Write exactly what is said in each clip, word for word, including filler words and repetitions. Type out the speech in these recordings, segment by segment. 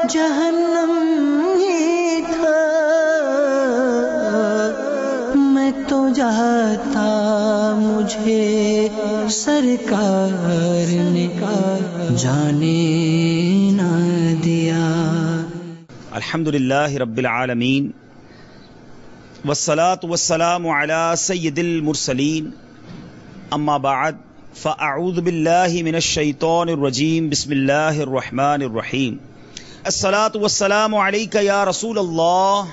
جہنم ہی تھا، میں تو جاتا مجھے سرکار نے جانے نہ دیا۔ الحمدللہ رب العالمین والصلاة والسلام علی سید المرسلین، اما بعد فاعوذ باللہ من الشیطان الرجیم، بسم اللہ الرحمن الرحیم۔ الصلاة والسلام علیک یا رسول اللہ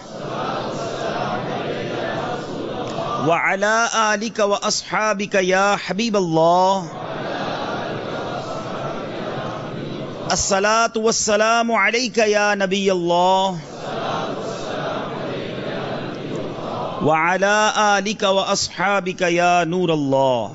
وعلی آلک واصحابک یا حبیب اللہ۔ الصلاة والسلام علیک یا نبی اللہ وعلی آلک واصحابک یا نور اللہ۔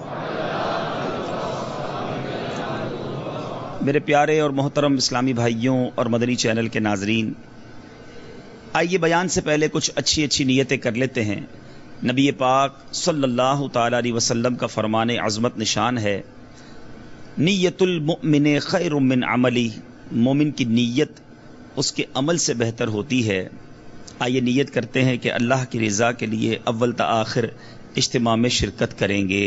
میرے پیارے اور محترم اسلامی بھائیوں اور مدنی چینل کے ناظرین، آئیے بیان سے پہلے کچھ اچھی اچھی نیتیں کر لیتے ہیں۔ نبی پاک صلی اللہ تعالی علیہ وسلم کا فرمان عظمت نشان ہے، نیت المؤمن خیر من عملی، مومن کی نیت اس کے عمل سے بہتر ہوتی ہے۔ آئیے نیت کرتے ہیں کہ اللہ کی رضا کے لیے اول تا آخر اجتماع میں شرکت کریں گے۔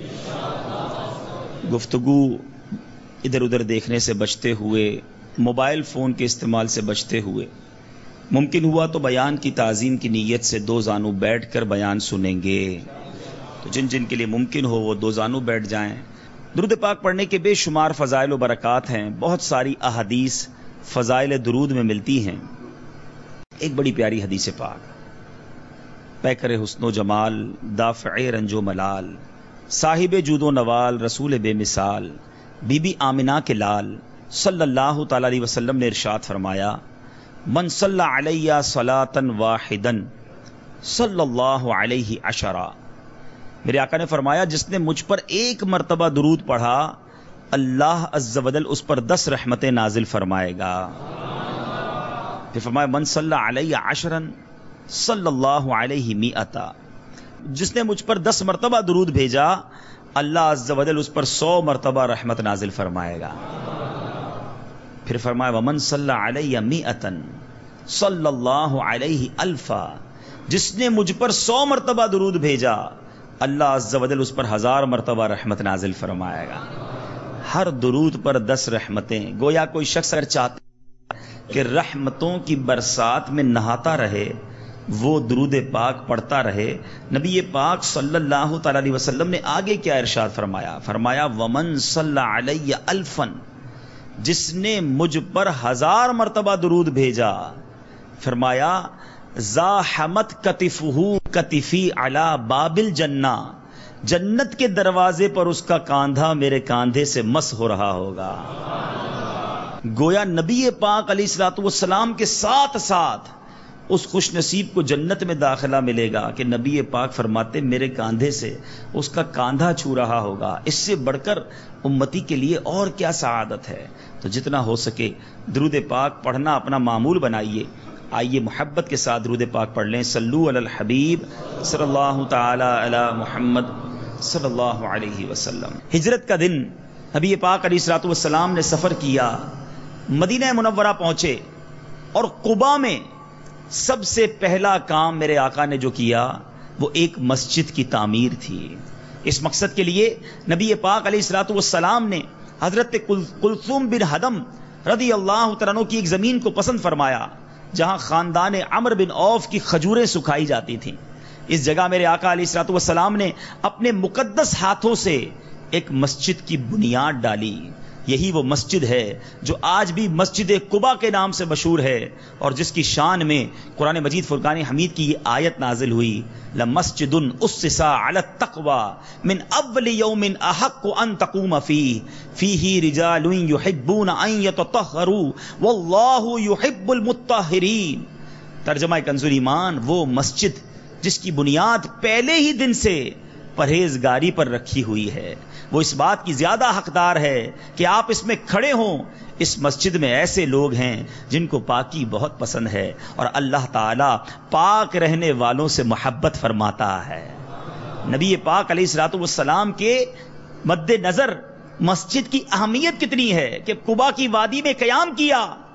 گفتگو ادھر ادھر دیکھنے سے بچتے ہوئے، موبائل فون کے استعمال سے بچتے ہوئے، ممکن ہوا تو بیان کی تعظیم کی نیت سے دو زانو بیٹھ کر بیان سنیں گے۔ تو جن جن کے لیے ممکن ہو وہ دو زانو بیٹھ جائیں۔ درود پاک پڑھنے کے بے شمار فضائل و برکات ہیں، بہت ساری احادیث فضائل درود میں ملتی ہیں۔ ایک بڑی پیاری حدیث پاک، پیکر حسن و جمال، دافع رنج و ملال، صاحب جود و نوال، رسول بے مثال، بی بی آمنہ کے لال صلی اللہ تعالی علیہ وسلم نے ارشاد فرمایا، من صلی علیہ صلاۃ واحدا صلی اللہ علیہ عشرہ۔ میرے آقا نے فرمایا، جس نے مجھ پر ایک مرتبہ درود پڑھا، اللہ عز و جل اس پر دس رحمتیں نازل فرمائے گا۔ پھر فرمایا، من صلی علیہ عشرا صلی اللہ علیہ مئتا، جس نے مجھ پر دس مرتبہ درود بھیجا، اللہ عز و جل اس پر سو مرتبہ رحمت نازل فرمائے گا۔ پھر فرمایا، ومن صلی علیہ مئتا صلی اللہ علیہ الفا، جس نے مجھ پر سو مرتبہ درود بھیجا، اللہ عز و جل اس پر ہزار مرتبہ رحمت نازل فرمائے گا۔ ہر درود پر دس رحمتیں۔ گویا کوئی شخص اگر چاہتا کہ رحمتوں کی برسات میں نہاتا رہے، وہ درود پاک پڑھتا رہے، نبی پاک صلی اللہ تعالی علیہ وسلم نے آگے کیا ارشاد فرمایا؟ فرمایا، ومن صلی علیہ الفا، جس نے مجھ پر ہزار مرتبہ درود بھیجا، فرمایا، زاحمت کتفہ کتفی علی باب الجنہ، جنت کے دروازے پر اس کا کاندھا میرے کاندھے سے مس ہو رہا ہوگا۔ گویا نبی پاک علیہ الصلوۃ والسلام کے ساتھ ساتھ اس خوش نصیب کو جنت میں داخلہ ملے گا کہ نبی پاک فرماتے میرے کاندھے سے اس کا کاندھا چھو رہا ہوگا۔ اس سے بڑھ کر امتی کے لیے اور کیا سعادت ہے؟ تو جتنا ہو سکے درود پاک پڑھنا اپنا معمول بنائیے۔ آئیے محبت کے ساتھ درود پاک پڑھ لیں۔ صلو علی الحبیب صلی اللہ تعالی علی محمد صلی اللہ علیہ وسلم۔ ہجرت کا دن نبی پاک علیہ الصلوۃ والسلام نے سفر کیا، مدینہ منورہ پہنچے، اور قباء میں سب سے پہلا کام میرے آقا نے جو کیا وہ ایک مسجد کی تعمیر تھی۔ اس مقصد کے لیے نبی پاک علیہ الصلوۃ والسلام نے حضرت کلثوم بن حدم رضی اللہ تعالیٰ عنہ کی ایک زمین کو پسند فرمایا جہاں خاندان عمرو بن عوف کی کھجوریں سکھائی جاتی تھیں۔ اس جگہ میرے آقا علیہ الصلوۃ والسلام نے اپنے مقدس ہاتھوں سے ایک مسجد کی بنیاد ڈالی۔ یہی وہ مسجد ہے جو آج بھی مسجد قباء کے نام سے مشہور ہے، اور جس کی شان میں قرآن مجید فرقان حمید کی یہ آیت نازل ہوئی، لَمَسْجِدٌ أُسِّسَ عَلَى التَّقْوَى مِنْ أَوَّلِ يَوْمٍ أَحَقُّ أَن تَقُومَ فِيهِ فِيهِ رِجَالٌ يُحِبُّونَ أَن يَتَطَهَّرُوا وَاللَّهُ يُحِبُّ الْمُطَّهِّرِينَ۔ ترجمہ کنز ایمان، وہ مسجد جس کی بنیاد پہلے ہی دن سے پرہیزگاری پر رکھی ہوئی ہے، وہ اس بات کی زیادہ حقدار ہے کہ آپ اس میں کھڑے ہوں۔ اس مسجد میں ایسے لوگ ہیں جن کو پاکی بہت پسند ہے، اور اللہ تعالیٰ پاک رہنے والوں سے محبت فرماتا ہے۔ نبی پاک علیہ الصلوۃ والسلام کے مد نظر مسجد کی اہمیت کتنی ہے کہ قباء کی وادی میں قیام کیا،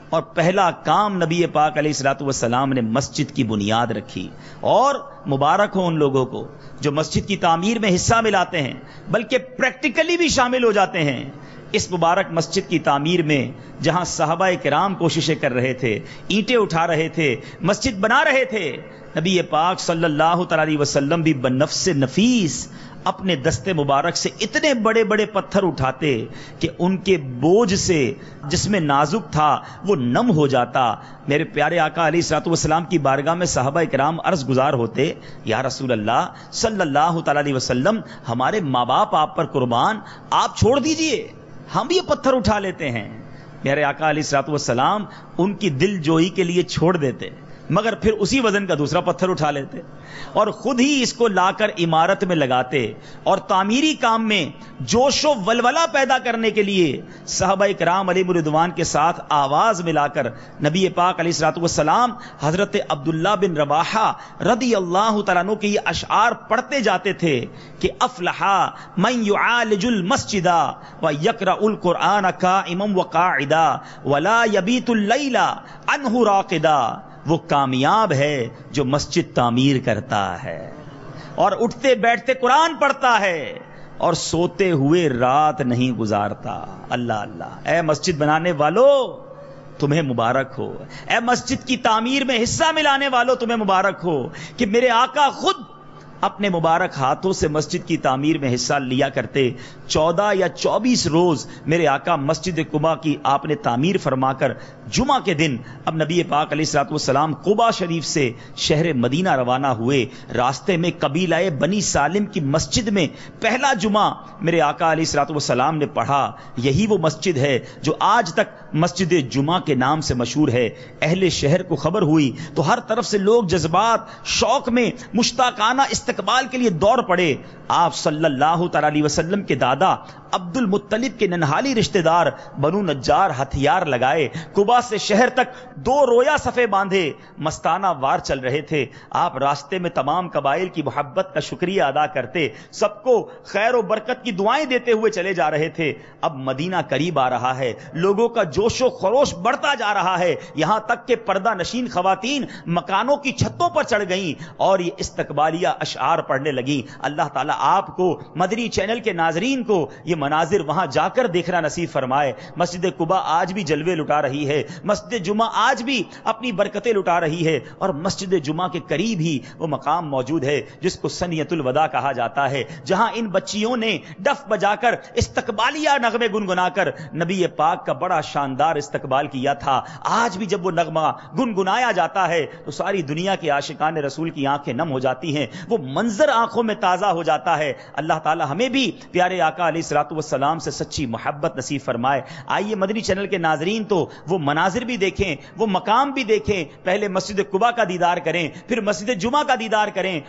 اور پہلا کام نبی پاک علیہ الصلوۃ والسلام نے مسجد کی بنیاد رکھی. اور مبارک ہو ان لوگوں کو جو مسجد کی تعمیر میں حصہ ملاتے ہیں بلکہ پریکٹیکلی بھی شامل ہو جاتے ہیں. اس مبارک مسجد کی تعمیر میں جہاں صحابہ کرام کوششیں کر رہے تھے، اینٹیں اٹھا رہے تھے، مسجد بنا رہے تھے، نبی پاک صلی اللہ تعالی علیہ وسلم بھی بنفس نفیس اپنے دستے مبارک سے اتنے بڑے بڑے پتھر اٹھاتے کہ ان کے بوجھ سے جسم نازک تھا وہ نم ہو جاتا. میرے پیارے آقا علیہ الصلوۃ والسلام کی بارگاہ میں صحابہ کرام عرض گزار ہوتے، یا رسول اللہ صلی اللہ تعالی علیہ وسلم، ہمارے ماں باپ آپ پر قربان، آپ چھوڑ دیجئے، ہم یہ پتھر اٹھا لیتے ہیں. میرے آقا علیہ الصلوۃ والسلام ان کی دل جوئی کے لیے چھوڑ دیتے، مگر پھر اسی وزن کا دوسرا پتھر اٹھا لیتے اور خود ہی اس کو لا کر عمارت میں لگاتے. اور تعمیری کام میں جوش و ولولہ پیدا کرنے کے لیے صحابہ کرام علیہ رضوان کے ساتھ آواز ملا کر نبی پاک علیہ الصلوۃ والسلام حضرت عبداللہ بن رواحہ رضی اللہ تعالیٰ عنہ کے یہ اشعار پڑھتے جاتے تھے کہ افلح من یعالج المسجد ویقرأ القرآن قائما وقاعدا ولا یبیت اللیل عنہ راقدا. وہ کامیاب ہے جو مسجد تعمیر کرتا ہے اور اٹھتے بیٹھتے قرآن پڑھتا ہے اور سوتے ہوئے رات نہیں گزارتا. اللہ اللہ، اے مسجد بنانے والو تمہیں مبارک ہو، اے مسجد کی تعمیر میں حصہ ملانے والو تمہیں مبارک ہو کہ میرے آقا خود اپنے مبارک ہاتھوں سے مسجد کی تعمیر میں حصہ لیا کرتے. چودہ یا چوبیس روز میرے آقا مسجد قباء کی آپ نے تعمیر فرما کر جمعہ کے دن اب نبی پاک علیہ الصلوۃ والسلام قباء شریف سے شہر مدینہ روانہ ہوئے. راستے میں قبیلہ بنی سالم کی مسجد میں پہلا جمعہ میرے آقا علیہ الصلوۃ والسلام نے پڑھا. یہی وہ مسجد ہے جو آج تک مسجد جمعہ کے نام سے مشہور ہے. اہل شہر کو خبر ہوئی تو ہر طرف سے لوگ جذبات شوق میں مشتاقانہ استقبال کے لیے دوڑ پڑے. آپ صلی اللہ تعالی علیہ وسلم کے دادا عبد المطلب کے ننہالی رشتہ دار بنو نجار ہتھیار لگائے قباء سے شہر تک دو رویا صفے باندھے مستانہ وار چل رہے تھے. آپ راستے میں تمام قبائل کی محبت کا شکریہ ادا کرتے، سب کو خیر و برکت کی دعائیں دیتے ہوئے چلے جا رہے تھے. اب مدینہ قریب آ رہا ہے، لوگوں کا جوش و خروش بڑھتا جا رہا ہے، یہاں تک کہ پردہ نشین خواتین مکانوں کی چھتوں پر چڑھ گئیں اور یہ استقبالیہ اشعار پڑھنے لگیں. اللہ تعالیٰ آپ کو، مدنی چینل کے ناظرین کو یہ مناظر وہاں جا کر دیکھنا نصیب فرمائے. مسجد قباء آج بھی جلوے لٹا رہی ہے، مسجد جمعہ آج بھی اپنی برکتیں لٹا رہی ہے اور مسجد جمعہ کے قریب ہی وہ مقام موجود ہے جس کو سنیت الوداع کہا جاتا ہے، جہاں ان بچیوں نے ڈف بجا کر استقبالیہ نغمے گنگنا کر نبی پاک کا بڑا شاندار استقبال کیا تھا. آج بھی جب وہ نغمہ گنگنایا جاتا ہے تو ساری دنیا کے عاشقان رسول کی آنکھیں نم ہو جاتی ہیں، وہ منظر آنکھوں میں تازہ ہو جاتا ہے. اللہ تعالی ہمیں بھی پیارے آقا علیہ الصلوۃ والسلام سے سچی محبت نصیب فرمائے. آئیے مدنی چینل کے ناظرین تو وہ مناظر بھی دیکھیں، وہ مقام بھی دیکھیں. پہلے مسجد قباء کا دیدار کریں، پھر مسجد جمعہ کا دیدار کریں.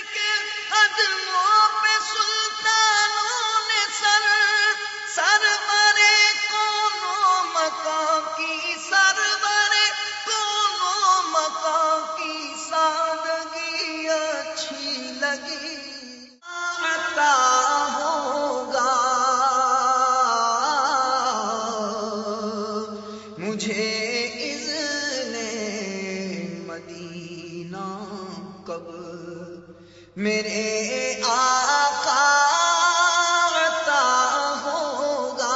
میرے آقا عطا ہوگا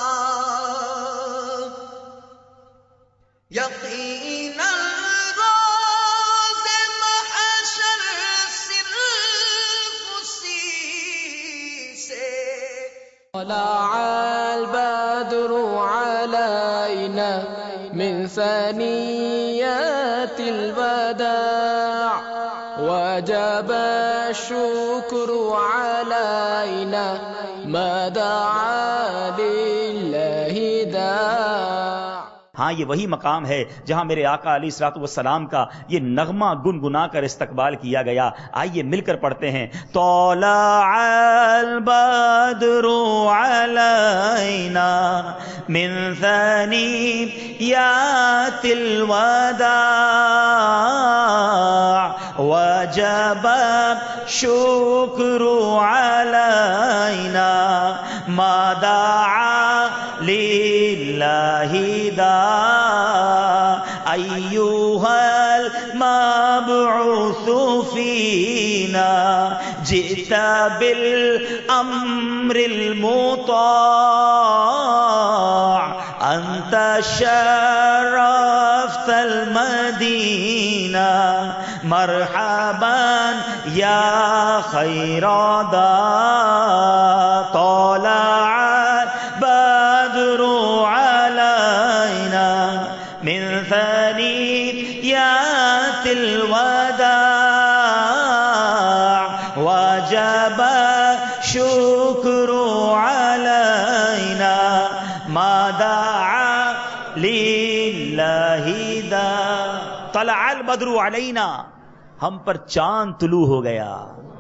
یقینا روز محشر صرف اسی سے طلع البدر علينا من ثنيات الوداع وجب الشكر علينا ما دعا لله داع. ہاں یہ وہی مقام ہے جہاں میرے آقا علیہ الصلوۃ والسلام کا یہ نغمہ گنگنا کر استقبال کیا گیا. آئیے مل کر پڑھتے ہیں. طلع البدر علينا من ثنيات الوداع وجب الشكر علينا ما دعا لله داع. أيها المبعوث فينا جئت بالأمر المطاع أنت شرفت المدينة مرحبا يا خير دار طلع البدر علينا من ثنيات الوداع وجب الشكر علينا ما دعا لله دا طلع البدر علينا ہم پر چاند طلوع ہو گیا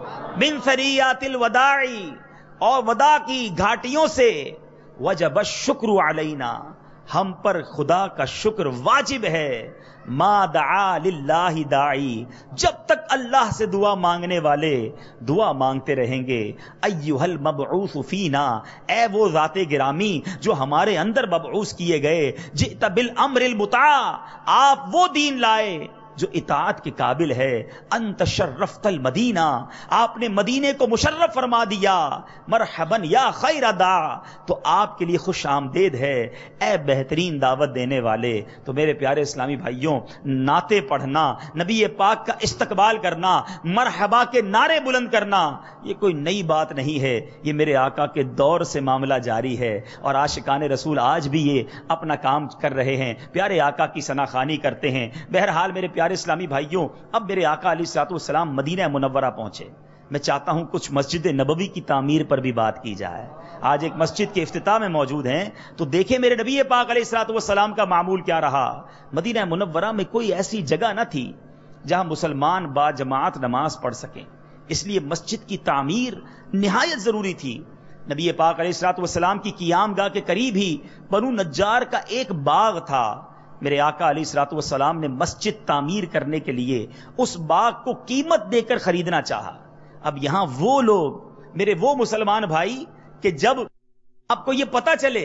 من ثنیات الوداع اور ودا کی گھاٹیوں سے وجب الشکر علینا ہم پر خدا کا شکر واجب ہے ما دعا للہ داعی جب تک اللہ سے دعا مانگنے والے دعا مانگتے رہیں گے ایھا المبعوث فینا اے وہ ذات گرامی جو ہمارے اندر مبعوث کیے گئے جئت بالامر المطاع آپ وہ دین لائے جو اطاعت کے قابل ہے انت شرفت المدینہ آپ نے مدینے کو مشرف فرما دیا مرحبا یا خیر دا تو آپ کے لیے خوش آمدید ہے اے بہترین دعوت دینے والے. تو میرے پیارے اسلامی بھائیوں نعتیں پڑھنا نبی پاک کا استقبال کرنا مرحبا کے نعرے بلند کرنا یہ کوئی نئی بات نہیں ہے یہ میرے آقا کے دور سے معاملہ جاری ہے اور عاشقان رسول آج بھی یہ اپنا کام کر رہے ہیں پیارے آقا کی ثناخوانی کرتے ہیں. بہرحال میرے پیارے اسلامی بھائیوں اب میرے آقا علیہ الصلوۃ والسلام مدینہ منورہ پہنچے. میں چاہتا ہوں کچھ مسجد نبوی کی تعمیر پر بھی بات کی جائے. آج ایک مسجد کے افتتاح میں موجود ہیں تو دیکھیں میرے نبی پاک علیہ الصلوۃ والسلام کا معمول کیا رہا. مدینہ منورہ میں کوئی ایسی جگہ نہ تھی جہاں مسلمان با جماعت نماز پڑھ سکیں اس لیے مسجد کی تعمیر نہایت ضروری تھی. نبی پاک علیہ الصلوۃ والسلام کی قیام گاہ کے قریب ہی بنو نجار کا ایک باغ تھا. میرے آقا علیہ الصلوۃ والسلام نے مسجد تعمیر کرنے کے لیے اس باغ کو قیمت دے کر خریدنا چاہا. اب یہاں وہ لوگ میرے وہ مسلمان بھائی کہ جب آپ کو یہ پتا چلے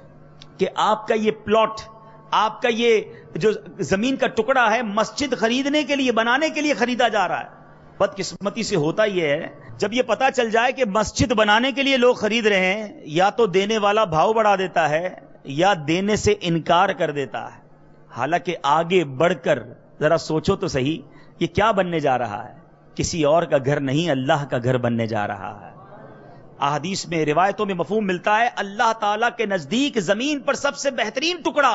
کہ آپ کا یہ پلاٹ آپ کا یہ جو زمین کا ٹکڑا ہے مسجد خریدنے کے لیے بنانے کے لیے خریدا جا رہا ہے. بدقسمتی سے ہوتا یہ ہے جب یہ پتا چل جائے کہ مسجد بنانے کے لیے لوگ خرید رہے ہیں یا تو دینے والا بھاؤ بڑھا دیتا ہے یا دینے سے انکار کر دیتا ہے. حالانکہ آگے بڑھ کر ذرا سوچو تو صحیح یہ کیا بننے جا رہا ہے. کسی اور کا گھر نہیں اللہ کا گھر بننے جا رہا ہے. احادیث میں روایتوں میں مفہوم ملتا ہے اللہ تعالیٰ کے نزدیک زمین پر سب سے بہترین ٹکڑا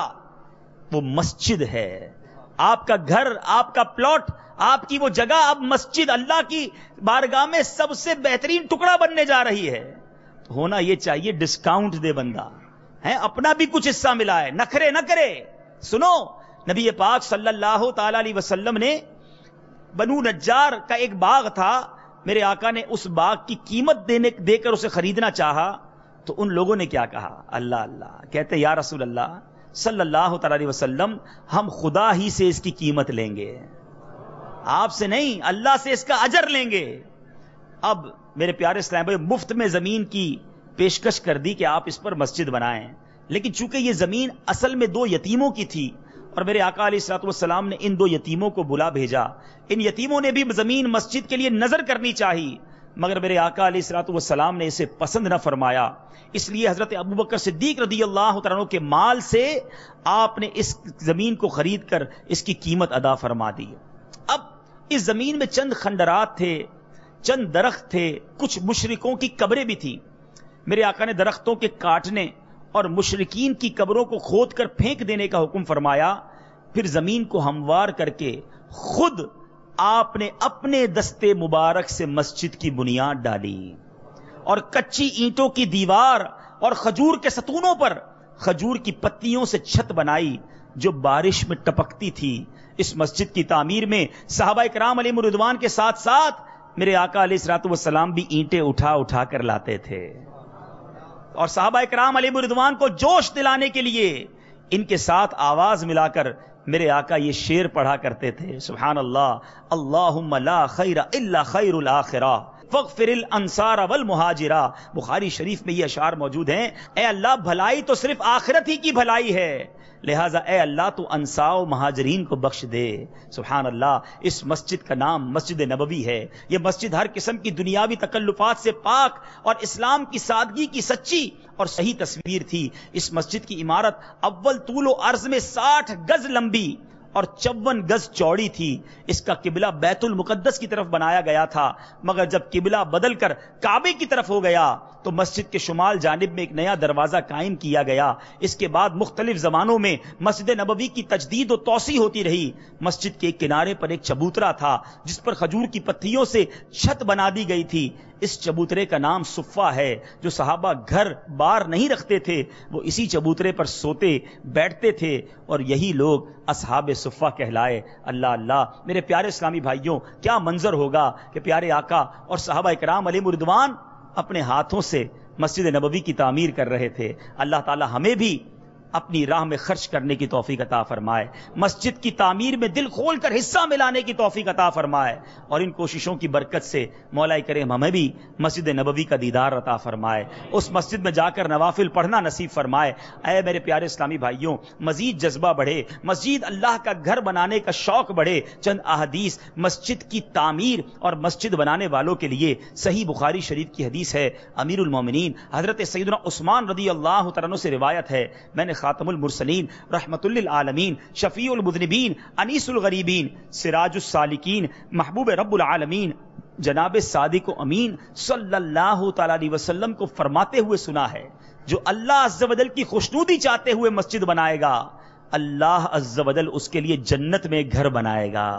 وہ مسجد ہے. آپ کا گھر آپ کا پلاٹ آپ کی وہ جگہ اب مسجد اللہ کی بارگاہ میں سب سے بہترین ٹکڑا بننے جا رہی ہے. ہونا یہ چاہیے ڈسکاؤنٹ دے بندہ ہے اپنا بھی کچھ حصہ ملا ہے نخرے نہ کرے. سنو نبی پاک صلی اللہ تعالی علیہ وسلم نے بنو نجار کا ایک باغ تھا میرے آقا نے اس باغ کی قیمت دینے دے کر اسے خریدنا چاہا تو ان لوگوں نے کیا کہا اللہ اللہ کہتے یا رسول اللہ صلی اللہ تعالی علیہ وسلم ہم خدا ہی سے اس کی قیمت لیں گے آپ سے نہیں اللہ سے اس کا اجر لیں گے. اب میرے پیارے اسلام بھائی مفت میں زمین کی پیشکش کر دی کہ آپ اس پر مسجد بنائیں لیکن چونکہ یہ زمین اصل میں دو یتیموں کی تھی اور میرے آقا علیہ الصلوۃ والسلام نے ان دو یتیموں کو بلا بھیجا. ان یتیموں نے بھی زمین مسجد کے لیے نظر کرنی چاہی مگر میرے آقا علیہ الصلوۃ والسلام نے اسے پسند نہ فرمایا. اس لیے حضرت ابوبکر صدیق رضی اللہ تعالیٰ عنہ کے مال سے آپ نے اس زمین کو خرید کر اس کی قیمت ادا فرما دی. اب اس زمین میں چند خنڈرات تھے چند درخت تھے کچھ مشرکوں کی قبریں بھی تھیں. میرے آقا نے درختوں کے کاٹنے اور مشرکین کی قبروں کو کھود کر پھینک دینے کا حکم فرمایا. پھر زمین کو ہموار کر کے خود آپ نے اپنے دستے مبارک سے مسجد کی بنیاد ڈالی اور کچی اینٹوں کی دیوار اور کھجور کے ستونوں پر کھجور کی پتیوں سے چھت بنائی جو بارش میں ٹپکتی تھی. اس مسجد کی تعمیر میں صحابہ کرام علیہم رضوان کے ساتھ ساتھ میرے آقا علیہ الصلوۃ والسلام بھی اینٹیں اٹھا اٹھا کر لاتے تھے اور صحابہ کرام علیہ رضوان کو جوش دلانے کے لیے ان کے ساتھ آواز ملا کر میرے آقا یہ شعر پڑھا کرتے تھے سبحان اللہ اللہم لا خیر الا خیر الاخرہ فاغفر الانصار والمہاجرہ. بخاری شریف میں یہ اشعار موجود ہیں. اے اللہ بھلائی تو صرف آخرت ہی کی بھلائی ہے، لہٰذا اے اللہ تو انصار و مہاجرین کو بخش دے. سبحان اللہ. اس مسجد کا نام مسجد نبوی ہے. یہ مسجد ہر قسم کی دنیاوی تکلفات سے پاک اور اسلام کی سادگی کی سچی اور صحیح تصویر تھی. اس مسجد کی عمارت اول طول و عرض میں ساٹھ گز لمبی اور چون گز چوڑی تھی. اس کا قبلہ بیت المقدس کی طرف بنایا گیا تھا، مگر جب قبلہ بدل کر کعبے کی طرف ہو گیا تو مسجد کے شمال جانب میں ایک نیا دروازہ قائم کیا گیا. اس کے بعد مختلف زمانوں میں مسجد نبوی کی تجدید و توسیع ہوتی رہی. مسجد کے ایک کنارے پر ایک چبوترا تھا جس پر کھجور کی پتیوں سے چھت بنا دی گئی تھی. اس چبوترے کا نام صفہ ہے. جو صحابہ گھر بار نہیں رکھتے تھے وہ اسی چبوترے پر سوتے بیٹھتے تھے اور یہی لوگ اصحاب صفہ کہلائے. اللہ اللہ. میرے پیارے اسلامی بھائیوں، کیا منظر ہوگا کہ پیارے آقا اور صحابہ اکرام علیہم رضوان اپنے ہاتھوں سے مسجد نبوی کی تعمیر کر رہے تھے. اللہ تعالی ہمیں بھی اپنی راہ میں خرچ کرنے کی توفیق عطا فرمائے، مسجد کی تعمیر میں دل کھول کر حصہ ملانے کی توفیق عطا فرمائے، اور ان کوششوں کی برکت سے مولا کریم ہمیں بھی مسجد نبوی کا دیدار عطا فرمائے، اس مسجد میں جا کر نوافل پڑھنا نصیب فرمائے. اے میرے پیارے اسلامی بھائیوں، مزید جذبہ بڑھے، مزید اللہ کا گھر بنانے کا شوق بڑھے. چند احادیث مسجد کی تعمیر اور مسجد بنانے والوں کے لیے. صحیح بخاری شریف کی حدیث ہے، امیر المومنین حضرت سیدنا عثمان رضی اللہ تعالیٰ عنہ سے روایت ہے، میں نے خاتم المرسلین، رحمت للعالمین، شفیع المذنبین، انیس الغریبین، سراج السالکین، محبوب رب العالمین جناب صادق و امین صلی اللہ تعالی علیہ وسلم کو فرماتے ہوئے سنا ہے، جو اللہ عز و جل کی خوشنودی چاہتے ہوئے مسجد بنائے گا، اللہ عز و جل اس کے لیے جنت میں گھر بنائے گا.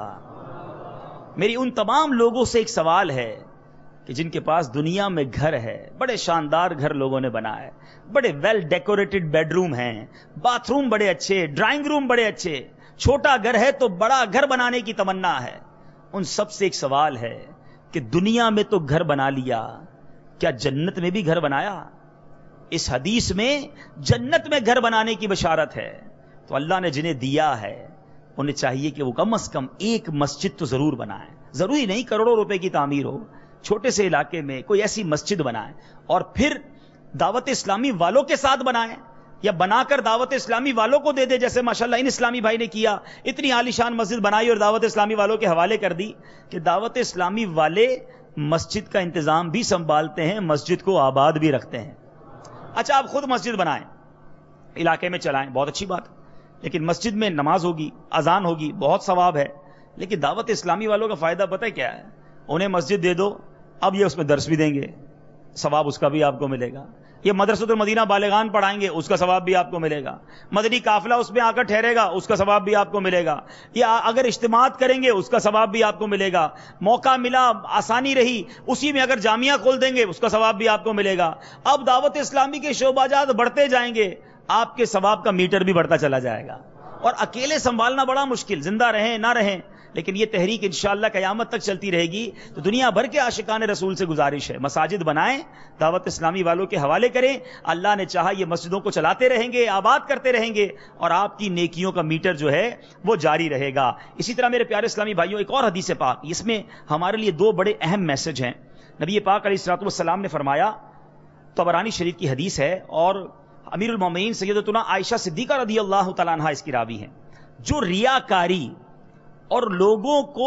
میری ان تمام لوگوں سے ایک سوال ہے کہ جن کے پاس دنیا میں گھر ہے، بڑے شاندار گھر لوگوں نے بنائے، بڑے ویل ڈیکوریٹڈ بیڈ روم ہیں، باتھ روم بڑے اچھے، ڈرائنگ روم بڑے اچھے، چھوٹا گھر ہے تو بڑا گھر بنانے کی تمنا ہے. ان سب سے ایک سوال ہے کہ دنیا میں تو گھر بنا لیا، کیا جنت میں بھی گھر بنایا؟ اس حدیث میں جنت میں گھر بنانے کی بشارت ہے. تو اللہ نے جنہیں دیا ہے انہیں چاہیے کہ وہ کم از کم ایک مسجد تو ضرور بنائیں. ضروری نہیں کروڑوں روپے کی تعمیر ہو، چھوٹے سے علاقے میں کوئی ایسی مسجد بنائیں اور پھر دعوت اسلامی والوں کے ساتھ بنائیں، یا بنا کر دعوت اسلامی والوں کو دے دے، جیسے ماشاءاللہ ان اسلامی بھائی نے کیا. اتنی عالی شان مسجد بنائی اور دعوت اسلامی والوں کے حوالے کر دی کہ دعوت اسلامی والے مسجد کا انتظام بھی سنبھالتے ہیں، مسجد کو آباد بھی رکھتے ہیں. اچھا آپ خود مسجد بنائیں، علاقے میں چلائیں، بہت اچھی بات، لیکن مسجد میں نماز ہوگی، اذان ہوگی، بہت ثواب ہے. لیکن دعوت اسلامی والوں کا فائدہ پتہ ہے کیا ہے؟ انہیں مسجد دے دو، اب یہ اس میں درس بھی دیں گے، ثواب اس کا بھی آپ کو ملے گا. یہ مدرسۃ المدینہ بالغان پڑھائیں گے، اس کا ثواب بھی آپ کو ملے گا. مدنی قافلہ اس میں آ کر ٹھہرے گا، اس کا ثواب بھی آپ کو ملے گا. یا اگر اجتماعات کریں گے اس کا ثواب بھی آپ کو ملے گا. موقع ملا، آسانی رہی، اسی میں اگر جامعہ کھول دیں گے اس کا ثواب بھی آپ کو ملے گا. اب دعوت اسلامی کے شعبہ جات بڑھتے جائیں گے، آپ کے ثواب کا میٹر بھی بڑھتا چلا جائے گا. اور اکیلے سنبھالنا بڑا مشکل، زندہ رہیں نہ رہیں، لیکن یہ تحریک انشاءاللہ قیامت تک چلتی رہے گی. تو دنیا بھر کے عاشقان رسول سے گزارش ہے، مساجد بنائیں، دعوت اسلامی والوں کے حوالے کریں. اللہ نے چاہا یہ مسجدوں کو چلاتے رہیں گے، آباد کرتے رہیں گے، اور آپ کی نیکیوں کا میٹر جو ہے وہ جاری رہے گا. اسی طرح میرے پیارے اسلامی بھائیوں، ایک اور حدیث پاک، اس میں ہمارے لیے دو بڑے اہم میسج ہیں. نبی پاک علیہ الصلوۃ والسلام نے فرمایا، طبرانی شریف کی حدیث ہے اور امیر المومنین سیدتنا عائشہ صدیقہ رضی اللہ تعالیٰ عنہا اس کی راوی ہیں، جو ریاکاری اور لوگوں کو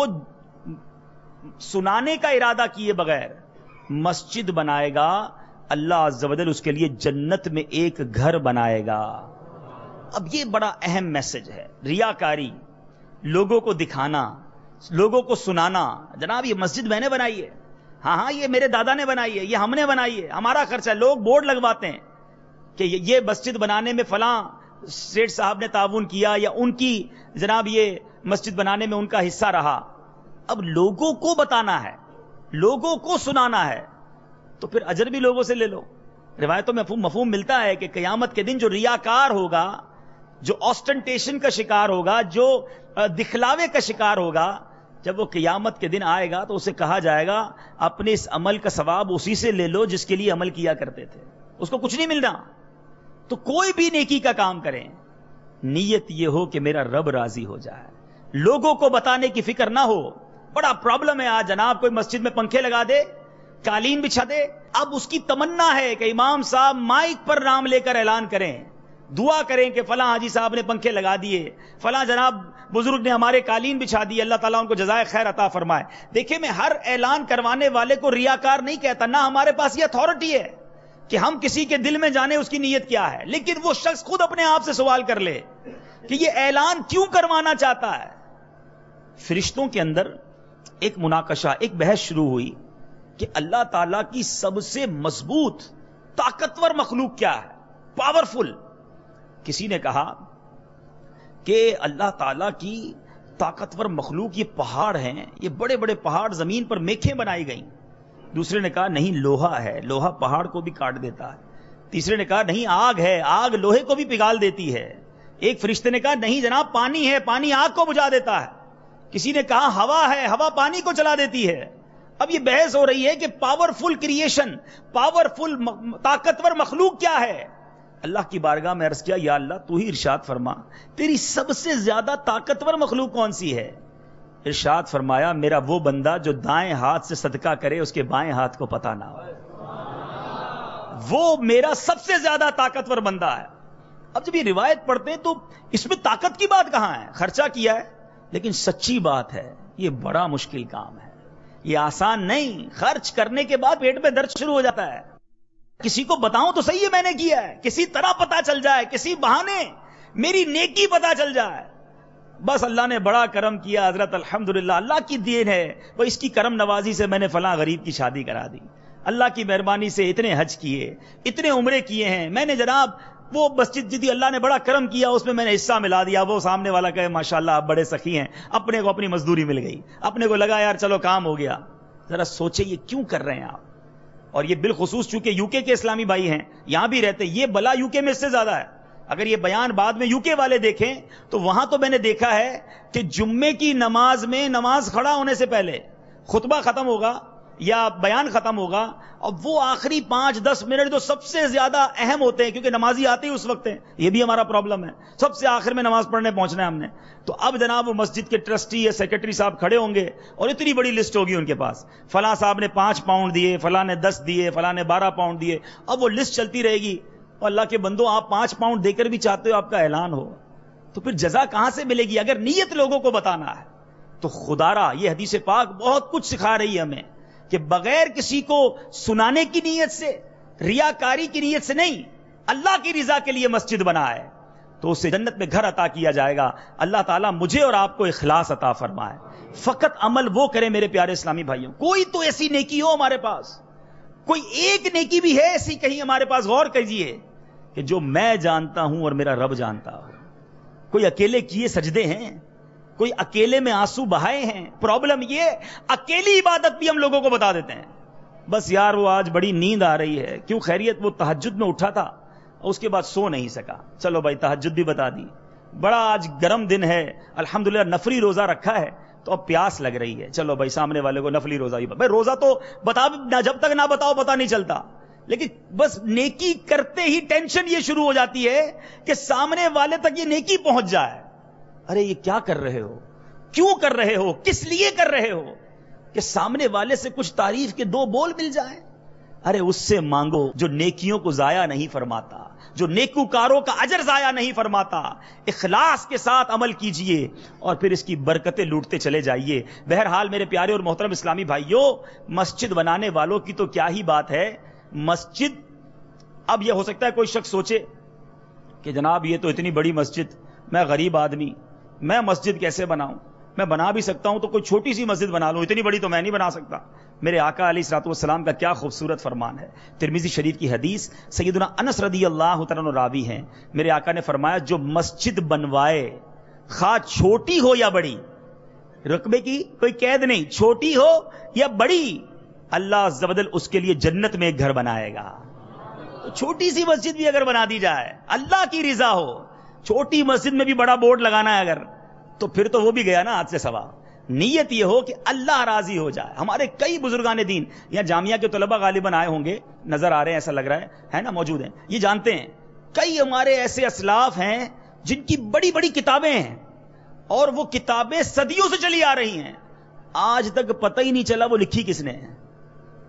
سنانے کا ارادہ کیے بغیر مسجد بنائے گا، اللہ عز و جل اس کے لیے جنت میں ایک گھر بنائے گا. اب یہ بڑا اہم میسج ہے. ریاکاری، لوگوں کو دکھانا، لوگوں کو سنانا، جناب یہ مسجد میں نے بنائی ہے، ہاں ہاں یہ میرے دادا نے بنائی ہے، یہ ہم نے بنائی ہے، ہمارا خرچہ ہے. لوگ بورڈ لگواتے ہیں کہ یہ مسجد بنانے میں فلاں سیٹ صاحب نے تعاون کیا، یا ان کی جناب یہ مسجد بنانے میں ان کا حصہ رہا. اب لوگوں کو بتانا ہے، لوگوں کو سنانا ہے، تو پھر اجر بھی لوگوں سے لے لو. روایتوں میں مفہوم مفہوم ملتا ہے کہ قیامت کے دن جو ریاکار ہوگا، جو آسٹنٹیشن کا شکار ہوگا، جو دکھلاوے کا شکار ہوگا، جب وہ قیامت کے دن آئے گا تو اسے کہا جائے گا اپنے اس عمل کا ثواب اسی سے لے لو جس کے لیے عمل کیا کرتے تھے، اس کو کچھ نہیں ملنا. تو کوئی بھی نیکی کا کام کریں، نیت یہ ہو کہ میرا رب راضی ہو جائے، لوگوں کو بتانے کی فکر نہ ہو. بڑا پرابلم ہے آج جناب، کوئی مسجد میں پنکھے لگا دے قالین بچھا دے. اب اس کی تمنا ہے کہ امام صاحب مائک پر نام لے کر اعلان کریں, دعا کریں کہ فلاں حاجی صاحب نے پنکھے لگا دیے, فلاں جناب بزرگ نے ہمارے قالین بچھا دی, اللہ تعالیٰ ان کو جزائے خیر عطا فرمائے. دیکھیں میں ہر اعلان کروانے والے کو ریاکار نہیں کہتا, نہ ہمارے پاس یہ اتھارٹی ہے کہ ہم کسی کے دل میں جانے اس کی نیت کیا ہے, لیکن وہ شخص خود اپنے آپ سے سوال کر لے کہ یہ اعلان کیوں کروانا چاہتا ہے. فرشتوں کے اندر ایک مناقشہ, ایک بحث شروع ہوئی کہ اللہ تعالیٰ کی سب سے مضبوط طاقتور مخلوق کیا ہے, پاورفل. کسی نے کہا کہ اللہ تعالیٰ کی طاقتور مخلوق یہ پہاڑ ہیں, یہ بڑے بڑے پہاڑ زمین پر میکھیں بنائی گئیں. دوسرے نے کہا نہیں لوہا ہے, لوہا پہاڑ کو بھی کاٹ دیتا ہے. تیسرے نے کہا نہیں آگ ہے, آگ لوہے کو بھی پگھال دیتی ہے. ایک فرشتے نے کہا نہیں جناب پانی ہے, پانی آگ کو بجھا دیتا ہے. کسی نے کہا ہوا ہے, ہوا پانی کو چلا دیتی ہے. اب یہ بحث ہو رہی ہے کہ پاورفل کریشن, پاورفل طاقتور مخلوق کیا ہے. اللہ کی بارگاہ میں عرض کیا یا اللہ تو ہی ارشاد فرما, تیری سب سے زیادہ طاقتور مخلوق کون سی ہے. ارشاد فرمایا میرا وہ بندہ جو دائیں ہاتھ سے صدقہ کرے اس کے بائیں ہاتھ کو پتہ نہ ہو, وہ میرا سب سے زیادہ طاقتور بندہ ہے. اب جب یہ روایت پڑھتے ہیں تو اس میں طاقت کی بات کہاں ہے, خرچہ کیا ہے لیکن سچی بات ہے یہ بڑا مشکل کام ہے, یہ آسان نہیں. خرچ کرنے کے بعد پیٹ میں درد شروع ہو جاتا ہے. کسی کو بتاؤں تو صحیح ہے میں نے کیا ہے, کسی طرح پتا چل جائے, کسی بہانے میری نیکی پتا چل جائے. بس اللہ نے بڑا کرم کیا حضرت, الحمدللہ اللہ کی دین ہے, وہ اس کی کرم نوازی سے میں نے فلاں غریب کی شادی کرا دی. اللہ کی مہربانی سے اتنے حج کیے, اتنے عمرے کیے ہیں میں نے جناب. وہ مسجد جدی اللہ نے بڑا کرم کیا, اس میں میں نے حصہ ملا دیا. وہ سامنے والا کہے ماشاءاللہ آپ بڑے سخی ہیں, اپنے کو اپنی مزدوری مل گئی, اپنے کو لگا یار چلو کام ہو گیا. ذرا سوچے یہ کیوں کر رہے ہیں آپ. اور یہ بالخصوص چونکہ یو کے کے اسلامی بھائی ہیں, یہاں بھی رہتے, یہ بلا یو کے میں اس سے زیادہ ہے. اگر یہ بیان بعد میں یو کے والے دیکھیں تو وہاں تو میں نے دیکھا ہے کہ جمعے کی نماز میں نماز کھڑا ہونے سے پہلے خطبہ ختم ہوگا یا بیان ختم ہوگا, اور وہ آخری پانچ دس منٹ جو سب سے زیادہ اہم ہوتے ہیں کیونکہ نمازی آتے ہی اس وقت ہیں, یہ بھی ہمارا پرابلم ہے, سب سے آخر میں نماز پڑھنے پہنچنا ہے ہم نے. تو اب جناب وہ مسجد کے ٹرسٹی یا سیکرٹری صاحب کھڑے ہوں گے اور اتنی بڑی لسٹ ہوگی ان کے پاس, فلاں صاحب نے پانچ پاؤنڈ دیے, فلاں نے دس دیے, فلاں نے بارہ پاؤنڈ دیے. اب وہ لسٹ چلتی رہے گی. اور اللہ کے بندوں آپ پانچ پاؤنڈ دے کر بھی چاہتے ہو آپ کا اعلان ہو تو پھر جزا کہاں سے ملے گی اگر نیت لوگوں کو بتانا ہے. تو خدا را یہ حدیث پاک بہت کچھ سکھا رہی ہے ہمیں کہ بغیر کسی کو سنانے کی نیت سے, ریاکاری کی نیت سے نہیں, اللہ کی رضا کے لیے مسجد بنا ہے تو اسے جنت میں گھر عطا کیا جائے گا. اللہ تعالیٰ مجھے اور آپ کو اخلاص عطا فرمائے. فقط عمل وہ کرے میرے پیارے اسلامی بھائیوں. کوئی تو ایسی نیکی ہو ہمارے پاس, کوئی ایک نیکی بھی ہے ایسی کہیں ہمارے پاس, غور کیجئے کہ جو میں جانتا ہوں اور میرا رب جانتا ہو. کوئی اکیلے کیے سجدے ہیں, کوئی اکیلے میں آنسو بہائے ہیں. پرابلم یہ اکیلی عبادت بھی ہم لوگوں کو بتا دیتے ہیں. بس یار وہ آج بڑی نیند آ رہی ہے, کیوں خیریت, وہ تہجد میں اٹھا تھا اس کے بعد سو نہیں سکا, چلو بھائی تہجد بھی بتا دی. بڑا آج گرم دن ہے, الحمدللہ نفلی روزہ رکھا ہے تو اب پیاس لگ رہی ہے, چلو بھائی سامنے والے کو نفلی روزہ بھی. بھائی روزہ تو بتا, جب تک نہ بتاؤ پتا نہیں چلتا, لیکن بس نیکی کرتے ہی ٹینشن یہ شروع ہو جاتی ہے کہ سامنے والے تک یہ نیکی پہنچ جائے. ارے یہ کیا کر رہے ہو, کیوں کر رہے ہو, کس لیے کر رہے ہو, کہ سامنے والے سے کچھ تعریف کے دو بول مل جائیں. ارے اس سے مانگو جو نیکیوں کو ضائع نہیں فرماتا, جو نیکوکاروں کا اجر ضائع نہیں فرماتا. اخلاص کے ساتھ عمل کیجئے اور پھر اس کی برکتیں لوٹتے چلے جائیے. بہرحال میرے پیارے اور محترم اسلامی بھائیوں, مسجد بنانے والوں کی تو کیا ہی بات ہے. مسجد, اب یہ ہو سکتا ہے کوئی شخص سوچے کہ جناب یہ تو اتنی بڑی مسجد, میں غریب آدمی, میں مسجد کیسے بناؤں. میں بنا بھی سکتا ہوں تو کوئی چھوٹی سی مسجد بنا لوں, اتنی بڑی تو میں نہیں بنا سکتا. میرے آقا علیہ الصلوۃ والسلام کا کیا خوبصورت فرمان ہے. ترمذی شریف کی حدیث, سیدنا انس رضی اللہ تعالیٰ عنہ راوی ہیں, میرے آقا نے فرمایا جو مسجد بنوائے خواہ چھوٹی ہو یا بڑی, رقبے کی کوئی قید نہیں, چھوٹی ہو یا بڑی, اللہ عز و جل اس کے لیے جنت میں ایک گھر بنائے گا. تو چھوٹی سی مسجد بھی اگر بنا دی جائے, اللہ کی رضا ہو, چھوٹی مسجد میں بھی بڑا بورڈ لگانا ہے اگر, تو پھر تو وہ بھی گیا نا ہاتھ سے سوا. نیت یہ ہو کہ اللہ راضی ہو جائے. ہمارے کئی بزرگان دین, یا جامعہ کے طلباء غالباً آئے ہوں گے, نظر آ رہے ہیں, ایسا لگ رہا ہے ہے نا, موجود ہیں, یہ جانتے ہیں کئی ہمارے ایسے اسلاف ہیں جن کی بڑی بڑی کتابیں ہیں اور وہ کتابیں صدیوں سے چلی آ رہی ہیں, آج تک پتہ ہی نہیں چلا وہ لکھی کس نے.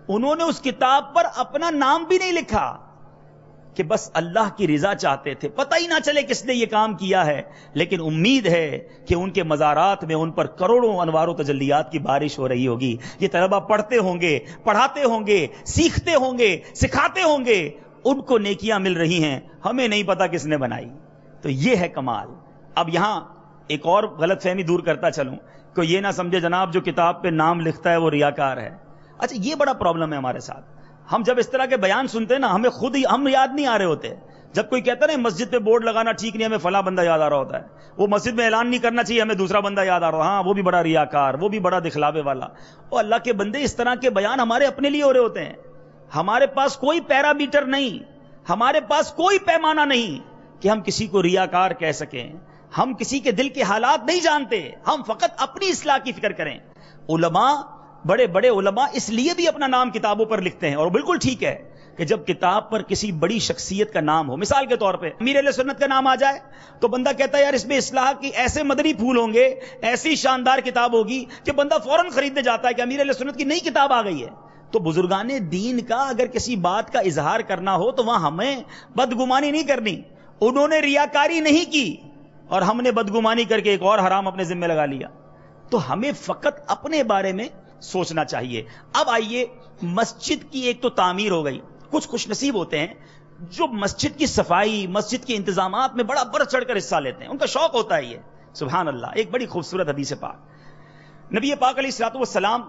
انہوں نے اس کتاب پر اپنا نام بھی نہیں لکھا کہ بس اللہ کی رضا چاہتے تھے، پتہ ہی نہ چلے کس نے یہ کام کیا ہے، لیکن امید ہے کہ ان کے مزارات میں ان پر کروڑوں انوار و تجلیات کی بارش ہو رہی ہوگی. یہ طلبہ پڑھتے ہوں گے، پڑھاتے ہوں گے، سیکھتے ہوں گے، سکھاتے ہوں گے، ان کو نیکیاں مل رہی ہیں، ہمیں نہیں پتا کس نے بنائی. تو یہ ہے کمال. اب یہاں ایک اور غلط فہمی دور کرتا چلوں، کوئی یہ نہ سمجھے جناب جو کتاب پہ نام لکھتا ہے وہ ریاکار ہے. اچھا یہ بڑا پرابلم ہے ہمارے ساتھ. ہم جب اس طرح کے بیان سنتے ہیں نا، ہمیں خود ہی ہم یاد نہیں آ رہے ہوتے. جب کوئی کہتا ہے نا مسجد پہ بورڈ لگانا ٹھیک نہیں، ہمیں فلاں بندہ یاد آ رہا ہوتا ہے. وہ مسجد میں اعلان نہیں کرنا چاہیے، ہمیں دوسرا بندہ یاد آ رہا ہاں وہ بھی بڑا ریاکار، وہ بھی بڑا دکھلاوے والا. اور اللہ کے بندے اس طرح کے بیان ہمارے اپنے لیے ہو رہے ہوتے ہیں. ہمارے پاس کوئی پیرامیٹر نہیں، ہمارے پاس کوئی پیمانہ نہیں کہ ہم کسی کو ریاکار کہہ سکیں. ہم کسی کے دل کے حالات نہیں جانتے، ہم فقط اپنی اصلاح کی فکر کریں. علماء، بڑے بڑے علماء اس لیے بھی اپنا نام کتابوں پر لکھتے ہیں، اور بالکل ٹھیک ہے کہ جب کتاب پر کسی بڑی شخصیت کا نام ہو، مثال کے طور پہ امیر اہل سنت کا نام آ جائے تو بندہ کہتا ہے یار اس میں اصلاح کی ایسے مدنی پھول ہوں گے، ایسی شاندار کتاب ہوگی کہ بندہ فوراً خریدنے جاتا ہے کہ امیر اہل سنت کی نئی کتاب آ گئی ہے. تو بزرگان دین کا اگر کسی بات کا اظہار کرنا ہو تو وہاں ہمیں بدگمانی نہیں کرنی. انہوں نے ریاکاری نہیں کی اور ہم نے بدگمانی کر کے ایک اور حرام اپنے ذمہ لگا لیا. تو ہمیں فقط اپنے بارے میں سوچنا چاہیے. اب آئیے، مسجد کی ایک تو تعمیر ہو گئی. کچھ خوش نصیب ہوتے ہیں جو مسجد کی صفائی، مسجد کے انتظامات میں بڑا بڑھ چڑھ کر حصہ لیتے ہیں، ان کا شوق ہوتا ہے یہ. سبحان اللہ. ایک بڑی خوبصورت حدیث پاک، نبی پاک علیہ الصلوۃ والسلام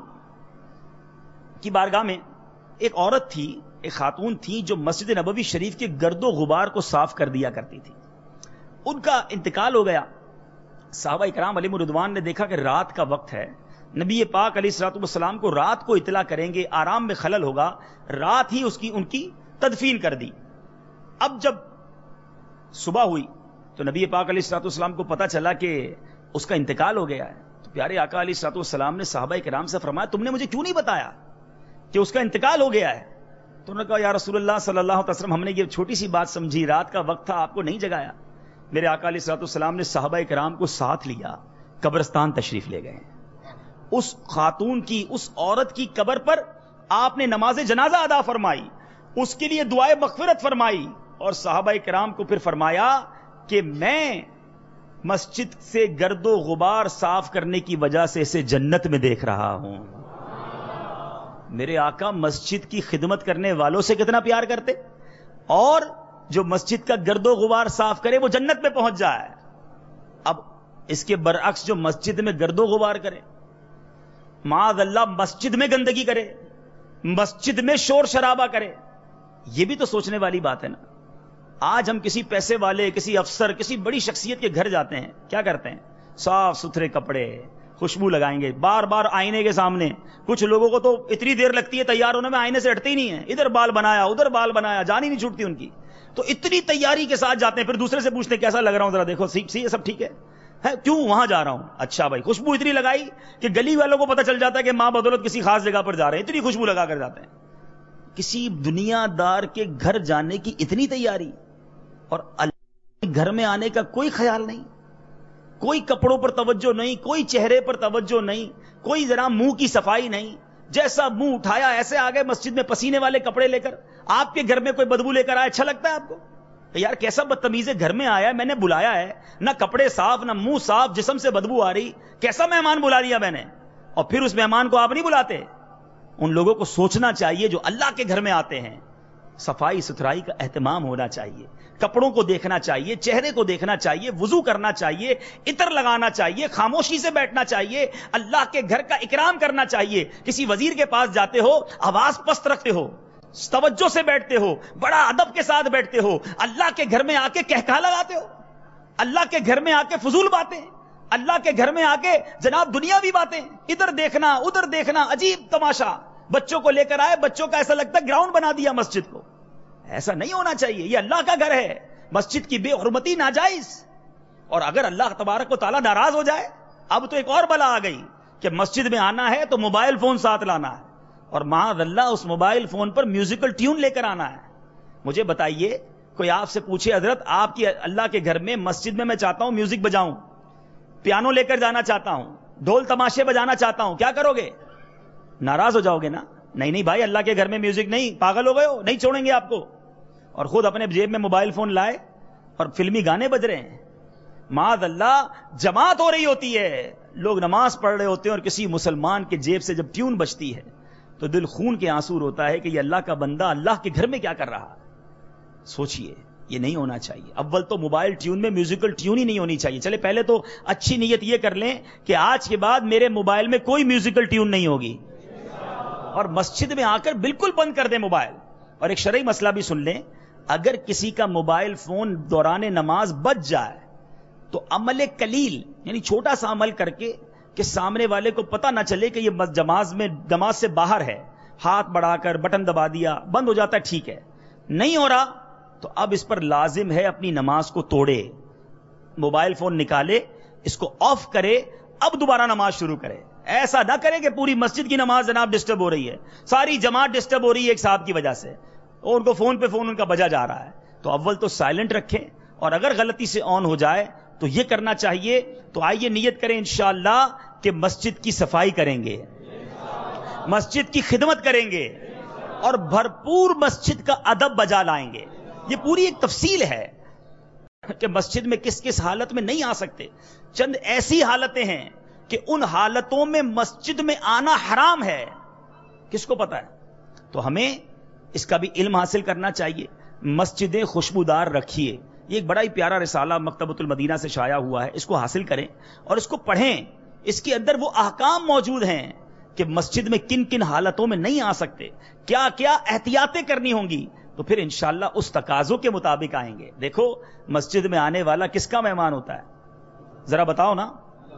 کی بارگاہ میں ایک عورت تھی، ایک خاتون تھی جو مسجد نبوی شریف کے گرد و غبار کو صاف کر دیا کرتی تھی. ان کا انتقال ہو گیا. صحابہ کرام علیہم رضوان نے دیکھا کہ رات کا وقت ہے، نبی پاک علیہ الصلوۃ والسلام کو رات کو اطلاع کریں گے، آرام میں خلل ہوگا، رات ہی اس کی ان کی تدفین کر دی. اب جب صبح ہوئی تو نبی پاک علیہ الصلوۃ والسلام کو پتہ چلا کہ اس کا انتقال ہو گیا ہے. تو پیارے آقا علیہ الصلوۃ والسلام نے صحابہ کرام سے فرمایا تم نے مجھے کیوں نہیں بتایا کہ اس کا انتقال ہو گیا ہے؟ تو انہوں نے کہا یا رسول اللہ صلی اللہ علیہ وسلم ہم نے یہ چھوٹی سی بات سمجھی، رات کا وقت تھا، آپ کو نہیں جگایا. میرے آقا علیہ الصلوۃ والسلام نے صحابہ کرام کو ساتھ لیا، قبرستان تشریف لے گئے. اس خاتون کی، اس عورت کی قبر پر آپ نے نماز جنازہ ادا فرمائی، اس کے لیے دعائے مغفرت فرمائی، اور صحابہ کرام کو پھر فرمایا کہ میں مسجد سے گرد و غبار صاف کرنے کی وجہ سے اسے جنت میں دیکھ رہا ہوں. میرے آقا مسجد کی خدمت کرنے والوں سے کتنا پیار کرتے، اور جو مسجد کا گرد و غبار صاف کرے وہ جنت میں پہنچ جائے. اب اس کے برعکس جو مسجد میں گرد و غبار کرے، معاذ اللہ مسجد میں گندگی کرے، مسجد میں شور شرابہ کرے، یہ بھی تو سوچنے والی بات ہے نا. آج ہم کسی پیسے والے، کسی افسر، کسی بڑی شخصیت کے گھر جاتے ہیں، کیا کرتے ہیں؟ صاف ستھرے کپڑے، خوشبو لگائیں گے، بار بار آئینے کے سامنے. کچھ لوگوں کو تو اتنی دیر لگتی ہے تیار ہونے میں، آئینے سے ہٹتے ہی نہیں ہیں، ادھر بال بنایا ادھر بال بنایا، جان ہی نہیں چھوٹتی ان کی. تو اتنی تیاری کے ساتھ جاتے ہیں، پھر دوسرے سے پوچھتے ہیں کیسا لگ رہا ہوں، ذرا دیکھو سی سب ٹھیک ہے، ہے کیوں وہاں جا رہا ہوں؟ اچھا بھائی، خوشبو اتنی لگائی کہ گلی والوں کو پتہ چل جاتا ہے کہ ماں بدولت کسی خاص جگہ پر جا رہے ہیں، اتنی خوشبو لگا کر جاتے ہیں. کسی دنیا دار کے گھر جانے کی اتنی تیاری، اور اللہ کے گھر میں آنے کا کوئی خیال نہیں، کوئی کپڑوں پر توجہ نہیں، کوئی چہرے پر توجہ نہیں، کوئی ذرا منہ کی صفائی نہیں. جیسا منہ اٹھایا ایسے آگے مسجد میں پسینے والے کپڑے لے کر. آپ کے گھر میں کوئی بدبو لے کر آئے، اچھا لگتا ہے آپ کو؟ یار کیسا بدتمیز ہے، گھر میں آیا، میں نے بلایا ہے، نہ کپڑے صاف، نہ منہ صاف، جسم سے بدبو آ رہی، کیسا مہمان بلا لیا میں نے. اور پھر اس مہمان کو آپ نہیں بلاتے. ان لوگوں کو سوچنا چاہیے جو اللہ کے گھر میں آتے ہیں، صفائی ستھرائی کا اہتمام ہونا چاہیے، کپڑوں کو دیکھنا چاہیے، چہرے کو دیکھنا چاہیے، وضو کرنا چاہیے، عطر لگانا چاہیے، خاموشی سے بیٹھنا چاہیے، اللہ کے گھر کا اکرام کرنا چاہیے. کسی وزیر کے پاس جاتے ہو، آواز پست رکھتے ہو، توجہ سے بیٹھتے ہو، بڑا ادب کے ساتھ بیٹھتے ہو. اللہ کے گھر میں آ کے کہکہا لگاتے ہو، اللہ کے گھر میں آ کے فضول باتیں، اللہ کے گھر میں آ کے جناب دنیاوی باتیں، ادھر دیکھنا ادھر دیکھنا، عجیب تماشا. بچوں کو لے کر آئے، بچوں کا ایسا لگتا ہے گراؤنڈ بنا دیا مسجد کو. ایسا نہیں ہونا چاہیے، یہ اللہ کا گھر ہے. مسجد کی بے حرمتی ناجائز. اور اگر اللہ تبارک و تعالیٰ ناراض ہو جائے، اب تو ایک اور بلا آ گئی کہ مسجد میں آنا ہے تو موبائل فون ساتھ لانا ہے، اور معاذ اللہ اس موبائل فون پر میوزیکل ٹیون لے کر آنا ہے. مجھے بتائیے، کوئی آپ سے پوچھے حضرت آپ کی اللہ کے گھر میں مسجد میں میں چاہتا ہوں میوزک بجاؤں، پیانو لے کر جانا چاہتا ہوں، ڈھول تماشے بجانا چاہتا ہوں، کیا کرو گے؟ ناراض ہو جاؤ گے نا. نہیں نہیں بھائی اللہ کے گھر میں میوزک نہیں, پاگل ہو گئے ہو, نہیں چھوڑیں گے آپ کو. اور خود اپنے جیب میں موبائل فون لائے اور فلمی گانے بج رہے ہیں. معاذ اللہ, جماعت ہو رہی ہوتی ہے, لوگ نماز پڑھ رہے ہوتے ہیں اور کسی مسلمان کے جیب سے جب ٹیون بجتی ہے تو دل خون کے آنسو ہوتا ہے کہ یہ اللہ کا بندہ اللہ کے گھر میں کیا کر رہا. سوچئے, یہ نہیں ہونا چاہیے. اول تو موبائل ٹیون میں میوزیکل ٹیون ہی نہیں ہونی چاہیے. چلے پہلے تو اچھی نیت یہ کر لیں کہ آج کے بعد میرے موبائل میں کوئی میوزیکل ٹیون نہیں ہوگی, اور مسجد میں آ کر بالکل بند کر دیں موبائل. اور ایک شرعی مسئلہ بھی سن لیں, اگر کسی کا موبائل فون دوران نماز بج جائے تو عمل قلیل یعنی چھوٹا سا عمل کر کے کہ سامنے والے کو پتہ نہ چلے کہ یہ جماز میں نماز سے باہر ہے, ہاتھ بڑھا کر بٹن دبا دیا, بند ہو جاتا ہے, ٹھیک ہے. نہیں ہو رہا تو اب اس پر لازم ہے اپنی نماز کو توڑے, موبائل فون نکالے, اس کو آف کرے, اب دوبارہ نماز شروع کرے. ایسا نہ کرے کہ پوری مسجد کی نماز جناب ڈسٹرب ہو رہی ہے, ساری جماعت ڈسٹرب ہو رہی ہے ایک صاحب کی وجہ سے, اور ان کو فون پہ فون ان کا بجا جا رہا ہے. تو اول تو سائلنٹ رکھیں, اور اگر غلطی سے آن ہو جائے تو یہ کرنا چاہیے. تو آئیے نیت کریں انشاءاللہ کہ مسجد کی صفائی کریں گے, مسجد کی خدمت کریں گے, اور بھرپور مسجد کا ادب بجا لائیں گے. یہ پوری ایک تفصیل ہے کہ مسجد میں کس کس حالت میں نہیں آ سکتے. چند ایسی حالتیں ہیں کہ ان حالتوں میں مسجد میں آنا حرام ہے, کس کو پتا ہے؟ تو ہمیں اس کا بھی علم حاصل کرنا چاہیے. مسجدیں خوشبودار رکھیے. یہ ایک بڑا ہی پیارا رسالہ مکتبۃ المدینہ سے شائع ہوا ہے, اس کو حاصل کریں اور اس کو پڑھیں. اس کے اندر وہ احکام موجود ہیں کہ مسجد میں کن کن حالتوں میں نہیں آ سکتے, کیا کیا احتیاطیں کرنی ہوں گی. تو پھر انشاءاللہ اس تقاضوں کے مطابق آئیں گے. دیکھو مسجد میں آنے والا کس کا مہمان ہوتا ہے, ذرا بتاؤ نا,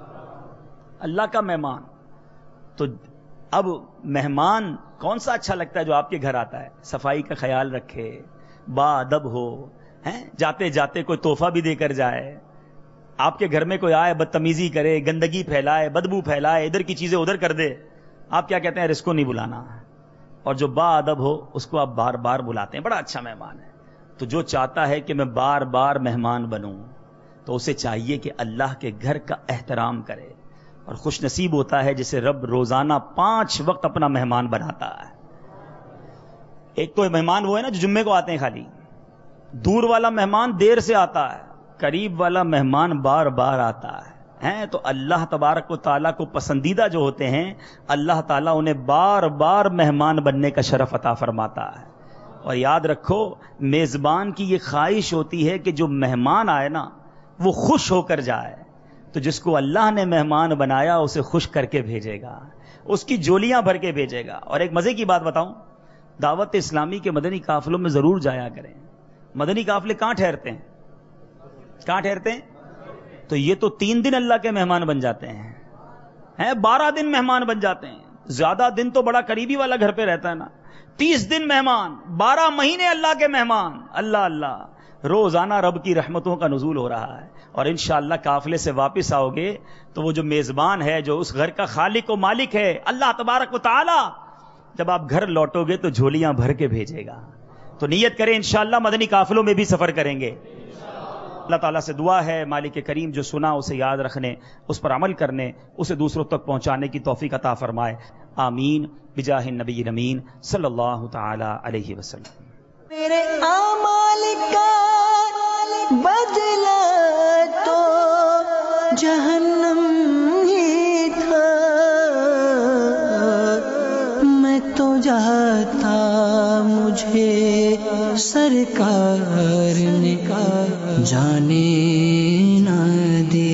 اللہ کا مہمان. تو اب مہمان کون سا اچھا لگتا ہے جو آپ کے گھر آتا ہے, صفائی کا خیال رکھے, با ادب ہو, ہیں جاتے جاتے کوئی تحفہ بھی دے کر جائے. آپ کے گھر میں کوئی آئے بدتمیزی کرے, گندگی پھیلائے, بدبو پھیلائے, ادھر کی چیزیں ادھر کر دے, آپ کیا کہتے ہیں, اس کو نہیں بلانا. اور جو با ادب ہو اس کو آپ بار بار بلاتے ہیں, بڑا اچھا مہمان ہے. تو جو چاہتا ہے کہ میں بار بار مہمان بنوں تو اسے چاہیے کہ اللہ کے گھر کا احترام کرے. اور خوش نصیب ہوتا ہے جسے رب روزانہ پانچ وقت اپنا مہمان بناتا ہے. ایک تو مہمان وہ ہے نا جو جمعے کو آتے ہیں خالی, دور والا مہمان دیر سے آتا ہے, قریب والا مہمان بار بار آتا ہے. ہیں تو اللہ تبارک و تعالیٰ کو پسندیدہ جو ہوتے ہیں, اللہ تعالیٰ انہیں بار بار مہمان بننے کا شرف عطا فرماتا ہے. اور یاد رکھو, میزبان کی یہ خواہش ہوتی ہے کہ جو مہمان آئے نا وہ خوش ہو کر جائے. تو جس کو اللہ نے مہمان بنایا اسے خوش کر کے بھیجے گا, اس کی جولیاں بھر کے بھیجے گا. اور ایک مزے کی بات بتاؤں, دعوت اسلامی کے مدنی قافلوں میں ضرور جایا کریں. مدنی قافلے کہاں ٹھہرتے ہیں, کہاں ٹھہرتے ہیں؟ تو یہ تو تین دن اللہ کے مہمان بن جاتے ہیں, ہیں بارہ دن مہمان بن جاتے ہیں. زیادہ دن تو بڑا قریبی والا گھر پہ رہتا ہے نا, تیس دن مہمان, بارہ مہینے اللہ کے مہمان. اللہ اللہ, روزانہ رب کی رحمتوں کا نزول ہو رہا ہے. اور انشاءاللہ قافلے سے واپس آؤ گے تو وہ جو میزبان ہے, جو اس گھر کا خالق و مالک ہے اللہ تبارک و تعالی, جب آپ گھر لوٹو گے تو جھولیاں بھر کے بھیجے گا. تو نیت کریں انشاءاللہ مدنی قافلوں میں بھی سفر کریں گے. اللہ تعالیٰ سے دعا ہے مالک کریم جو سنا اسے یاد رکھنے, اس پر عمل کرنے, اسے دوسروں تک پہنچانے کی توفیق عطا فرمائے. آمین بجاہ النبی الامین صلی اللہ تعالی علیہ وسلم. میرے اعمال کا بدلہ تو جہنم ہی تھا, میں تو جاتا مجھے سرکار نے جانے نہ دی.